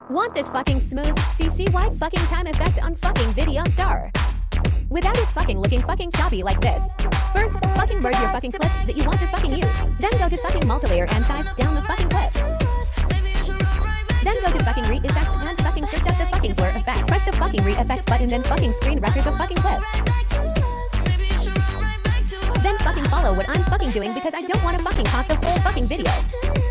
Want this fucking smooth CC-wide fucking time effect on fucking video star without it fucking looking fucking choppy like this. First, fucking merge your fucking clips that you want to fucking use. Then go to fucking multilayer and type down the fucking clip. Then go to fucking re-effects and fucking search up the fucking blur effect. Press the fucking re-effect button, then fucking screen record the fucking clip. Then fucking follow what I'm fucking doing because I don't want to fucking pause the whole fucking video.